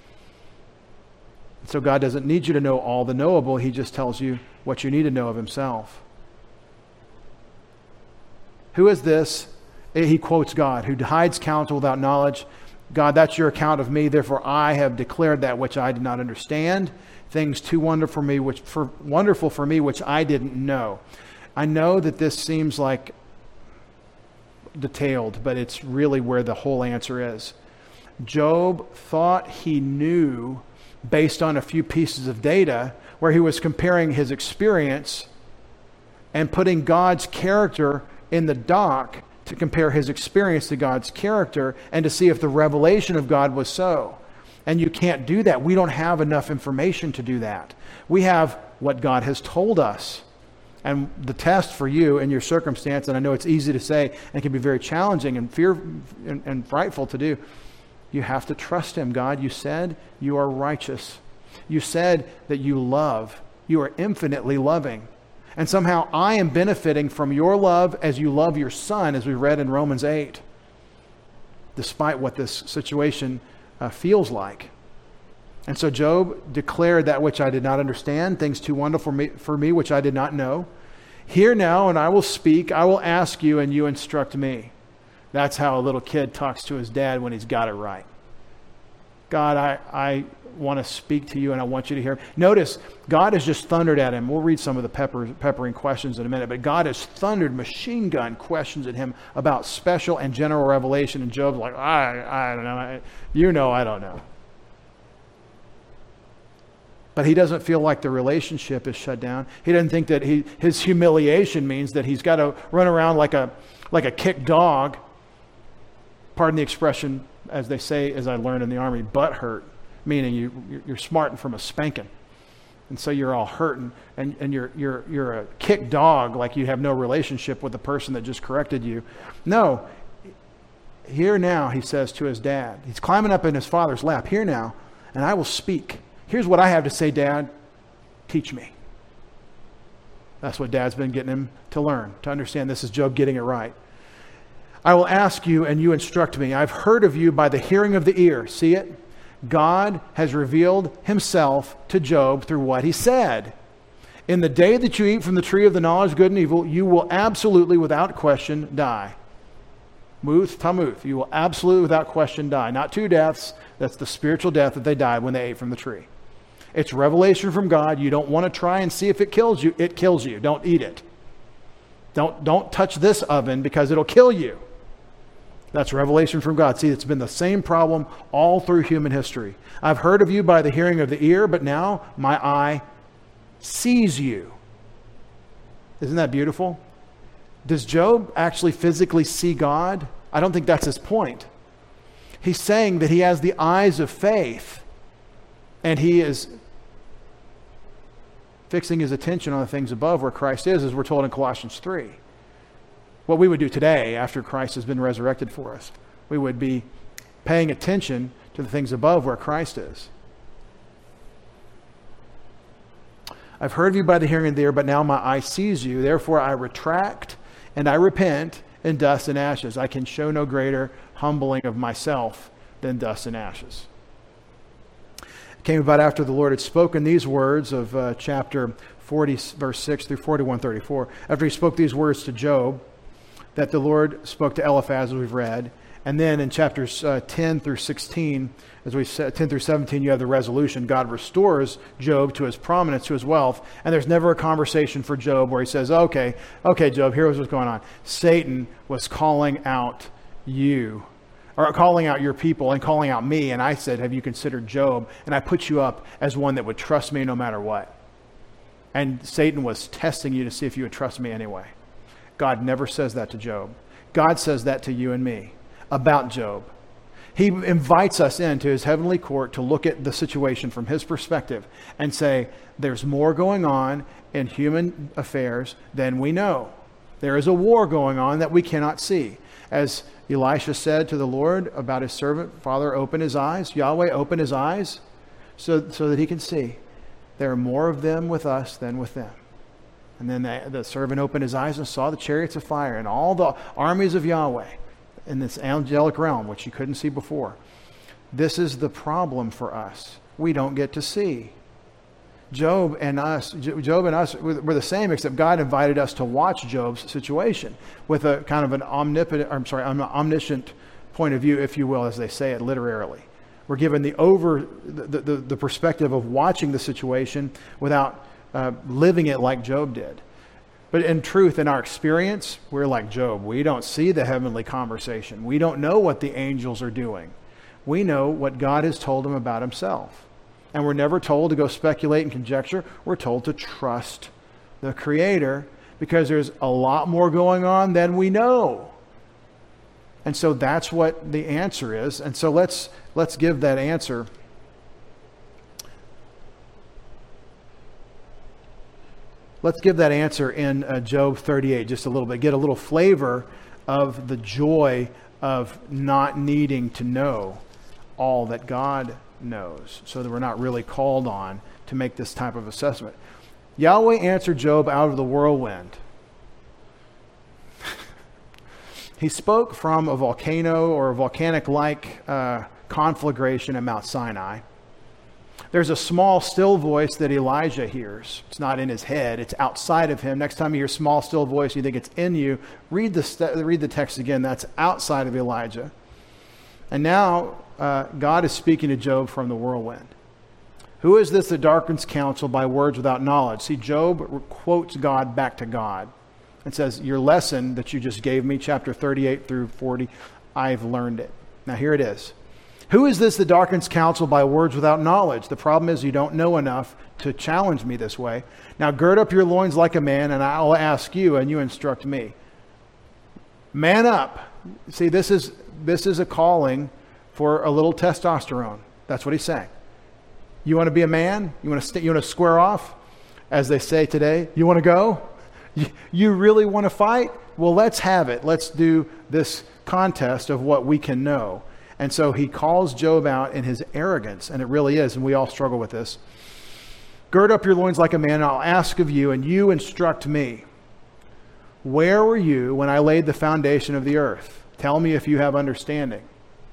So God doesn't need you to know all the knowable. He just tells you what you need to know of himself. Who is this? He quotes God, who hides counsel without knowledge. God, that's your account of me. Therefore, I have declared that which I did not understand, things too wonderful for me, which I didn't know. I know that this seems like detailed, but it's really where the whole answer is. Job thought he knew based on a few pieces of data where he was comparing his experience and putting God's character in the dock to compare his experience to God's character and to see if the revelation of God was so. And you can't do that. We don't have enough information to do that. We have what God has told us. And the test for you in your circumstance, and I know it's easy to say and it can be very challenging and and frightful to do, you have to trust him. God, you said you are righteous. You said that you love. You are infinitely loving. And somehow I am benefiting from your love as you love your son, as we read in Romans 8, despite what this situation feels like. And so Job declared that which I did not understand, things too wonderful for me, which I did not know. Hear now, and I will speak. I will ask you, and you instruct me. That's how a little kid talks to his dad when he's got it right. God, I want to speak to you and I want you to hear. Notice, God has just thundered at him. We'll read some of the peppering questions in a minute, but God has thundered machine gun questions at him about special and general revelation. And Job's like, I don't know. I don't know. But he doesn't feel like the relationship is shut down. He doesn't think that his humiliation means that he's got to run around like a kicked dog. Pardon the expression, as they say, as I learned in the Army, butt hurt, meaning you're smarting from a spanking. And so you're all hurt and you're a kicked dog, like you have no relationship with the person that just corrected you. No. Hear now, he says to his dad. He's climbing up in his father's lap. Hear now, and I will speak. Here's what I have to say, Dad. Teach me. That's what Dad's been getting him to learn, to understand. This is Job getting it right. I will ask you and you instruct me. I've heard of you by the hearing of the ear. See it? God has revealed himself to Job through what he said. In the day that you eat from the tree of the knowledge of good and evil, you will absolutely, without question, die. Muth, tamuth. You will absolutely, without question, die. Not 2 deaths. That's the spiritual death that they died when they ate from the tree. It's revelation from God. You don't want to try and see if it kills you. It kills you. Don't eat it. Don't touch this oven because it'll kill you. That's revelation from God. See, it's been the same problem all through human history. I've heard of you by the hearing of the ear, but now my eye sees you. Isn't that beautiful? Does Job actually physically see God? I don't think that's his point. He's saying that he has the eyes of faith and he is fixing his attention on the things above where Christ is, as we're told in Colossians 3. What we would do today after Christ has been resurrected for us. We would be paying attention to the things above where Christ is. I've heard of you by the hearing of the ear, but now my eye sees you. Therefore I retract and I repent in dust and ashes. I can show no greater humbling of myself than dust and ashes. It came about after the Lord had spoken these words of chapter 40, verse 6 through 41:34. After he spoke these words to Job, that the Lord spoke to Eliphaz, as we've read. And then in chapters 10 through 16, as we said, 10 through 17, you have the resolution. God restores Job to his prominence, to his wealth. And there's never a conversation for Job where he says, okay, Job, here's what's going on. Satan was calling out you, or calling out your people and calling out me. And I said, have you considered Job? And I put you up as one that would trust me no matter what. And Satan was testing you to see if you would trust me anyway. God never says that to Job. God says that to you and me about Job. He invites us into his heavenly court to look at the situation from his perspective and say, there's more going on in human affairs than we know. There is a war going on that we cannot see. As Elisha said to the Lord about his servant, Father, open his eyes. Yahweh, open his eyes so that he can see. There are more of them with us than with them. And then the servant opened his eyes and saw the chariots of fire and all the armies of Yahweh in this angelic realm, which you couldn't see before. This is the problem for us. We don't get to see. Job and us, we're the same, except God invited us to watch Job's situation with a kind of an omniscient point of view, if you will, as they say it literarily. We're given the perspective of watching the situation without living it like Job did. But in truth, in our experience, we're like Job. We don't see the heavenly conversation. We don't know what the angels are doing. We know what God has told him about himself. And we're never told to go speculate and conjecture. We're told to trust the Creator because there's a lot more going on than we know. And so that's what the answer is. And so let's give that answer. Let's give that answer in Job 38 just a little bit. Get a little flavor of the joy of not needing to know all that God knows, so that we're not really called on to make this type of assessment. Yahweh answered Job out of the whirlwind. He spoke from a volcano or a volcanic-like conflagration at Mount Sinai. There's a small, still voice that Elijah hears. It's not in his head. It's outside of him. Next time you hear small, still voice, you think it's in you. Read the text again. That's outside of Elijah. And now God is speaking to Job from the whirlwind. Who is this that darkens counsel by words without knowledge? See, Job quotes God back to God and says, your lesson that you just gave me, chapter 38 through 40, I've learned it. Now here it is. Who is this that darkens counsel by words without knowledge? The problem is you don't know enough to challenge me this way. Now gird up your loins like a man, and I'll ask you, and you instruct me. Man up. See, this is a calling for a little testosterone. That's what he's saying. You want to be a man? You want to square off, as they say today? You want to go? You really want to fight? Well, let's have it. Let's do this contest of what we can know. And so he calls Job out in his arrogance, and it really is, and we all struggle with this. Gird up your loins like a man, and I'll ask of you, and you instruct me. Where were you when I laid the foundation of the earth? Tell me if you have understanding.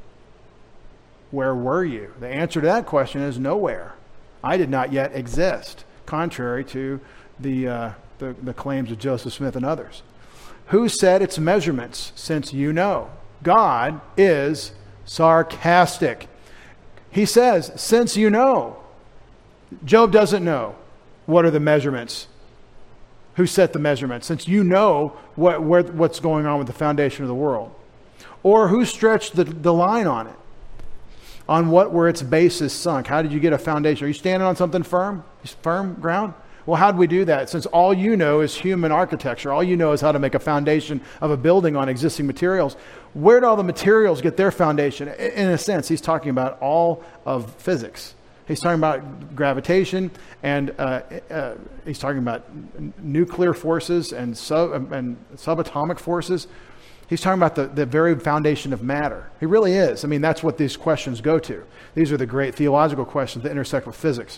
Where were you? The answer to that question is nowhere. I did not yet exist, contrary to the claims of Joseph Smith and others. Who set its measurements, since you know? God is sarcastic. He says, since you know. Job doesn't know. What are the measurements? Who set the measurements? Since you know what's going on with the foundation of the world. Or who stretched the line on it? On what were its bases sunk? How did you get a foundation? Are you standing on something firm? Firm ground? Well, how did we do that? Since all you know is human architecture, all you know is how to make a foundation of a building on existing materials. Where did all the materials get their foundation? In a sense, he's talking about all of physics. He's talking about gravitation, and he's talking about nuclear forces and subatomic forces. He's talking about the very foundation of matter. He really is. I mean, that's what these questions go to. These are the great theological questions that intersect with physics.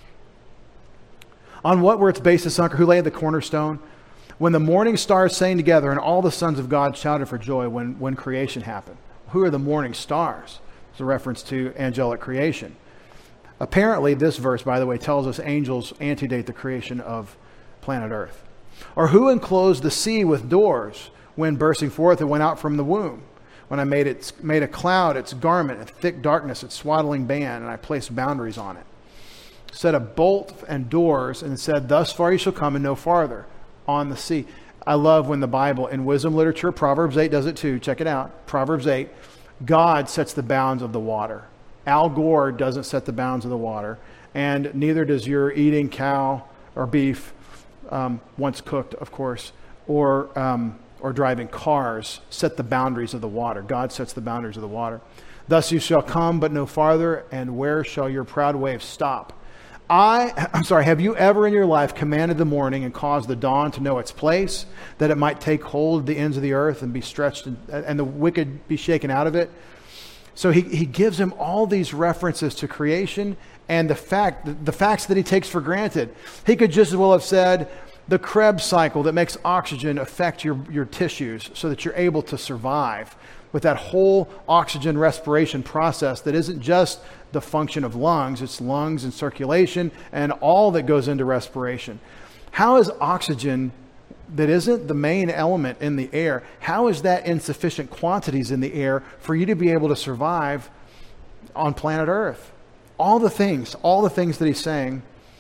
On what were its bases sunk, or who laid the cornerstone? When the morning stars sang together and all the sons of God shouted for joy when creation happened. Who are the morning stars? It's a reference to angelic creation. Apparently, this verse, by the way, tells us angels antedate the creation of planet Earth. Or who enclosed the sea with doors when bursting forth it went out from the womb? When I made a cloud its garment, and thick darkness its swaddling band, and I placed boundaries on it. Set a bolt and doors, and said, thus far you shall come and no farther on the sea. I love when the Bible, in wisdom literature, Proverbs 8 does it too. Check it out. Proverbs 8, God sets the bounds of the water. Al Gore doesn't set the bounds of the water, and neither does your eating cow or beef, once cooked, of course, or driving cars, set the boundaries of the water. God sets the boundaries of the water. Thus you shall come, but no farther, and where shall your proud waves stop? Have you ever in your life commanded the morning and caused the dawn to know its place, that it might take hold of the ends of the earth and be stretched, and the wicked be shaken out of it? So he gives him all these references to creation and the facts that he takes for granted. He could just as well have said, the Krebs cycle that makes oxygen affect your tissues so that you're able to survive with that whole oxygen respiration process that isn't just the function of lungs, it's lungs and circulation and all that goes into respiration. How is oxygen, that isn't the main element in the air, how is that insufficient quantities in the air for you to be able to survive on planet Earth? All the things that he's saying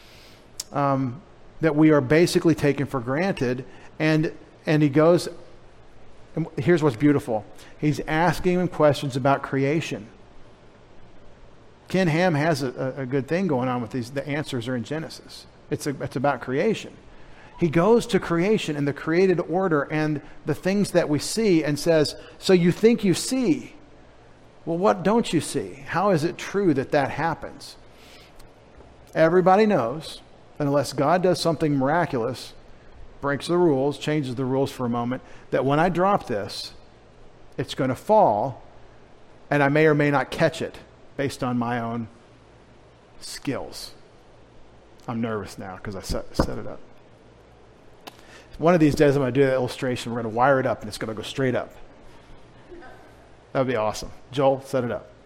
that we are basically taken for granted, and he goes, and here's what's beautiful. He's asking him questions about creation. Ken Ham has a good thing going on with these. The answers are in Genesis. It's about creation. He goes to creation and the created order and the things that we see and says, so you think you see. Well, what don't you see? How is it true that happens? Everybody knows, unless God does something miraculous, breaks the rules, changes the rules for a moment, that when I drop this, it's going to fall, and I may or may not catch it based on my own skills. I'm nervous now because I set it up. One of these days I'm going to do that illustration. We're going to wire it up, and it's going to go straight up. That would be awesome. Joel, set it up.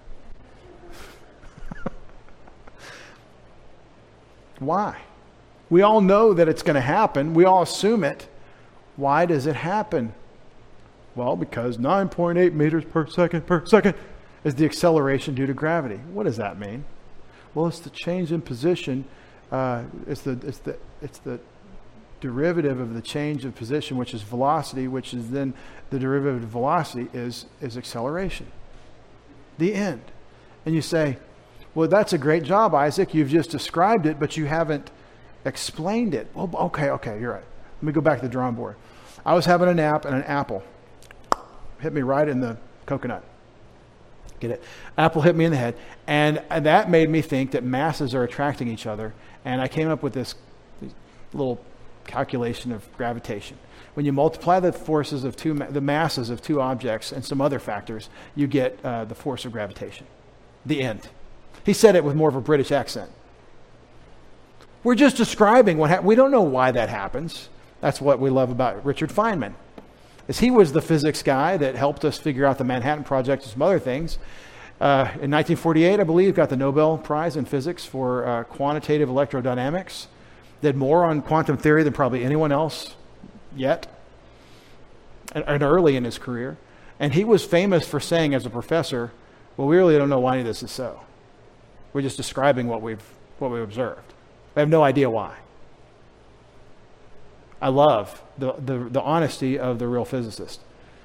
Why? We all know that it's going to happen. We all assume it. Why does it happen? Well, because 9.8 meters per second is the acceleration due to gravity. What does that mean? Well, it's the change in position. It's the derivative of the change of position, which is velocity, which is then the derivative of velocity is acceleration. The end. And you say, well, that's a great job, Isaac. You've just described it, but you haven't explained it. Well, okay, you're right. Let me go back to the drawing board. I was having a nap and an apple hit me right in the coconut. Get it? Apple hit me in the head. And that made me think that masses are attracting each other. And I came up with this little calculation of gravitation. When you multiply the forces of the masses of two objects and some other factors, you get the force of gravitation. The end. He said it with more of a British accent. We're just describing what we don't know why that happens. That's what we love about Richard Feynman. Is he was the physics guy that helped us figure out the Manhattan Project and some other things. In 1948, I believe, got the Nobel Prize in physics for quantitative electrodynamics. Did more on quantum theory than probably anyone else yet, and early in his career. And he was famous for saying as a professor, well, we really don't know why any of this is so. We're just describing what we've observed. We have no idea why. I love the honesty of the real physicist.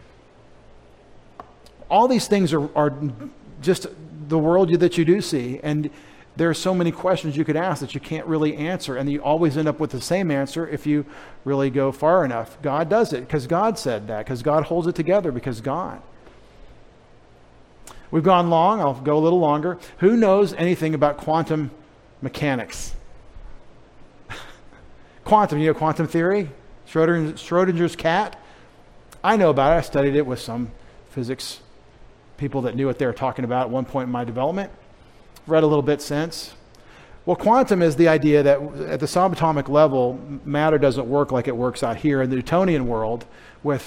All these things are just the world that you do see, and there are so many questions you could ask that you can't really answer, and you always end up with the same answer if you really go far enough. God does it because God said that, because God holds it together, because God. We've gone long. I'll go a little longer. Who knows anything about quantum mechanics? Quantum, quantum theory? Schrodinger's cat? I know about it. I studied it with some physics people that knew what they were talking about at one point in my development. Read a little bit since. Well, quantum is the idea that at the subatomic level, matter doesn't work like it works out here in the Newtonian world with,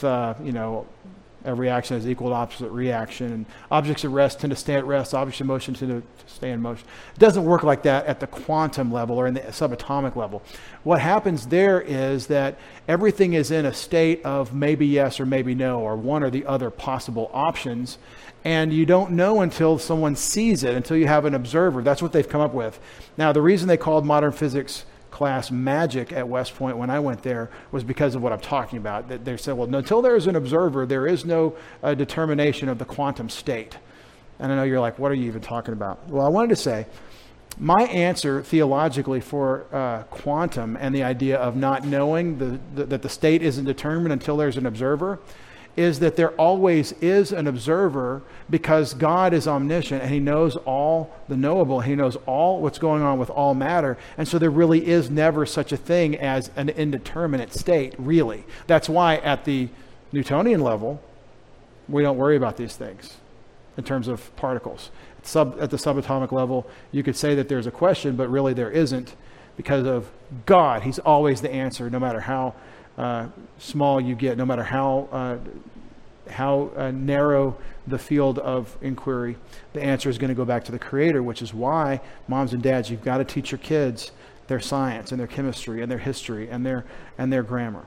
every action has equal to opposite reaction, and objects at rest tend to stay at rest, objects in motion tend to stay in motion. It doesn't work like that at the quantum level or in the subatomic level. What happens there is that everything is in a state of maybe yes or maybe no, or one or the other possible options, and you don't know until someone sees it, until you have an observer. That's what they've come up with. Now, the reason they called modern physics class magic at West Point when I went there was because of what I'm talking about. That they said, well, until there is an observer, there is no determination of the quantum state. And I know you're like, what are you even talking about? Well, I wanted to say, my answer theologically for quantum and the idea of not knowing that the state isn't determined until there's an observer is that there always is an observer, because God is omniscient and he knows all the knowable. He knows all what's going on with all matter. And so there really is never such a thing as an indeterminate state, really. That's why at the Newtonian level, we don't worry about these things in terms of particles. At the subatomic level, you could say that there's a question, but really there isn't, because of God. He's always the answer, no matter how small you get, no matter how narrow the field of inquiry. The answer is going to go back to the Creator, which is why, moms and dads, you've got to teach your kids their science and their chemistry and their history and their grammar.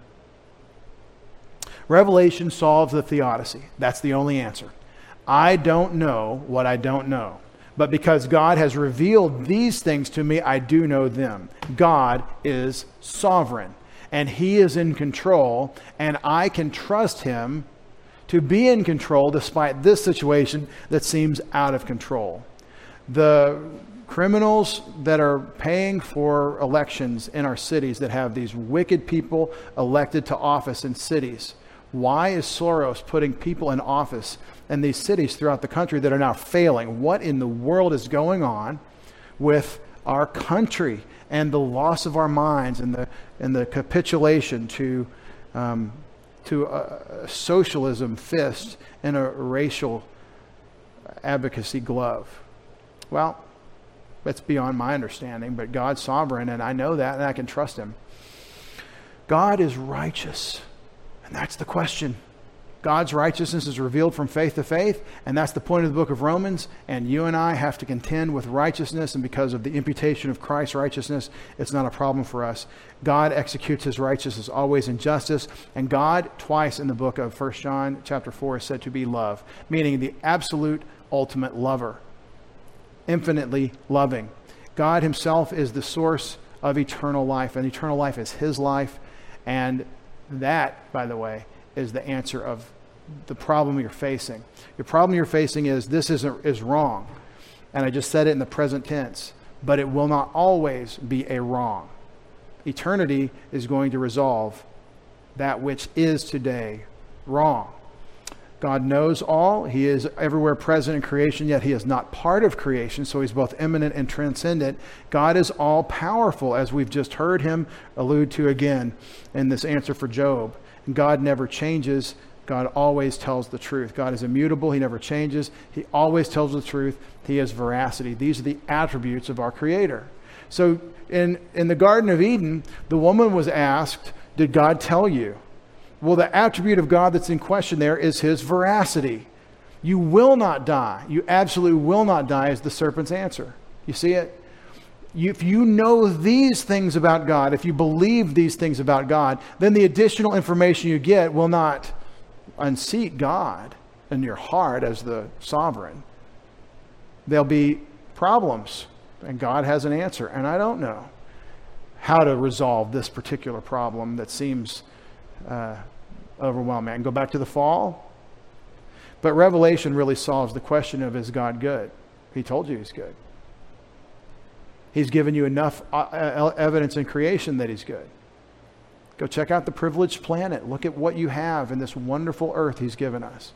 Revelation solves the theodicy. That's the only answer. I don't know what I don't know. But because God has revealed these things to me, I do know them. God is sovereign. And he is in control, and I can trust him to be in control despite this situation that seems out of control. The criminals that are paying for elections in our cities, that have these wicked people elected to office in cities, why is Soros putting people in office in these cities throughout the country that are now failing? What in the world is going on with our country and the loss of our minds and the capitulation to a socialism fist and a racial advocacy glove? Well, that's beyond my understanding, but God's sovereign, and I know that, and I can trust him. God is righteous, and that's the question. God's righteousness is revealed from faith to faith, and that's the point of the book of Romans, and you and I have to contend with righteousness, and because of the imputation of Christ's righteousness, it's not a problem for us. God executes his righteousness always in justice, and God, twice in the book of 1 John chapter 4, is said to be love, meaning the absolute ultimate lover, infinitely loving. God himself is the source of eternal life, and eternal life is his life, and that, by the way, is the answer of the problem you're facing. Your problem you're facing is this is wrong. And I just said it in the present tense, but it will not always be a wrong. Eternity is going to resolve that which is today wrong. God knows all. He is everywhere present in creation, yet he is not part of creation, so he's both immanent and transcendent. God is all powerful, as we've just heard him allude to again in this answer for Job. God never changes. God always tells the truth. God is immutable. He never changes. He always tells the truth. He has veracity. These are the attributes of our Creator. So in the Garden of Eden, the woman was asked, did God tell you? Well, the attribute of God that's in question there is his veracity. You will not die. You absolutely will not die is the serpent's answer. You see it? If you know these things about God, if you believe these things about God, then the additional information you get will not unseat God in your heart as the sovereign. There'll be problems, and God has an answer. And I don't know how to resolve this particular problem that seems overwhelming. I can go back to the fall, but Revelation really solves the question of, is God good? He told you he's good. He's given you enough evidence in creation that he's good. Go check out the privileged planet. Look at what you have in this wonderful earth he's given us.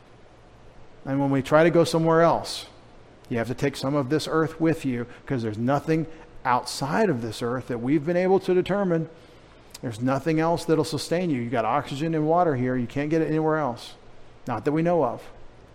And when we try to go somewhere else, you have to take some of this earth with you, because there's nothing outside of this earth that we've been able to determine There's nothing else that'll sustain you. You've got oxygen and water here. You can't get it anywhere else. Not that we know of.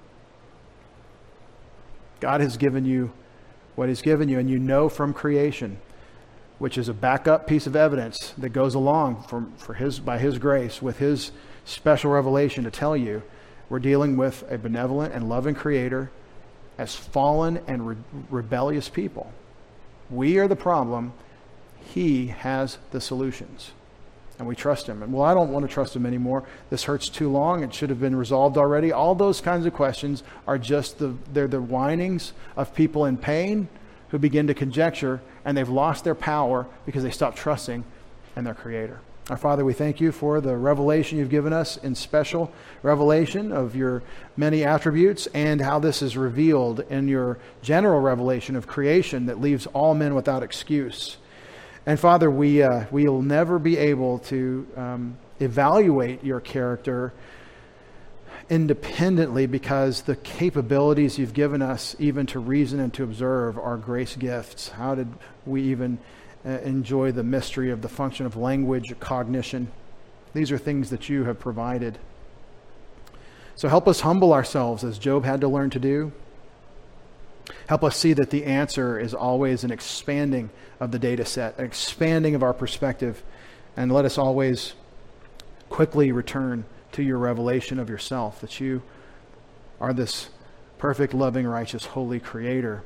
God has given you what He's given you, and you know from creation, which is a backup piece of evidence that goes along by His grace, with His special revelation to tell you we're dealing with a benevolent and loving Creator as fallen and rebellious people. We are the problem. He has the solutions. And we trust Him. And, well, I don't want to trust Him anymore. This hurts too long. It should have been resolved already. All those kinds of questions are just they're the whinings of people in pain who begin to conjecture, and they've lost their power because they stopped trusting in their Creator. Our Father, we thank You for the revelation You've given us, in special revelation of Your many attributes, and how this is revealed in Your general revelation of creation that leaves all men without excuse. And Father, we'll never be able to evaluate Your character independently, because the capabilities You've given us even to reason and to observe are grace gifts. How did we even enjoy the mystery of the function of language, cognition? These are things that You have provided. So help us humble ourselves as Job had to learn to do. Help us see that the answer is always an expanding of the data set, an expanding of our perspective, and let us always quickly return to Your revelation of Yourself, that You are this perfect, loving, righteous, holy Creator.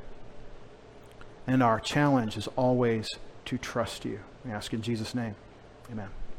And our challenge is always to trust You. We ask in Jesus' name. Amen.